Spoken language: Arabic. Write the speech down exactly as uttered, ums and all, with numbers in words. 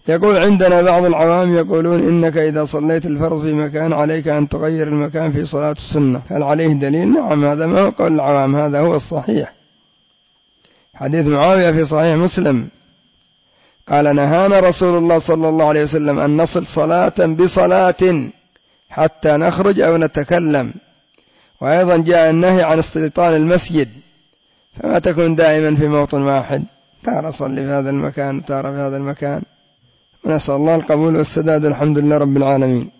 يقول عندنا بعض العوام يقولون إنك إذا صليت الفرض في مكان عليك أن تغير المكان في صلاة السنة، هل عليه دليل؟ نعم، هذا ما هو قول العوام، هذا هو الصحيح. حديث معاوية في صحيح مسلم قال نهانا رسول الله صلى الله عليه وسلم أن نصل صلاة بصلاة حتى نخرج أو نتكلم. وأيضا جاء النهي عن استيطان المسجد، فما تكون دائما في موطن واحد، تارة صلي في هذا المكان تارة في هذا المكان. ونسأل الله القبول والسداد. الحمد لله رب العالمين.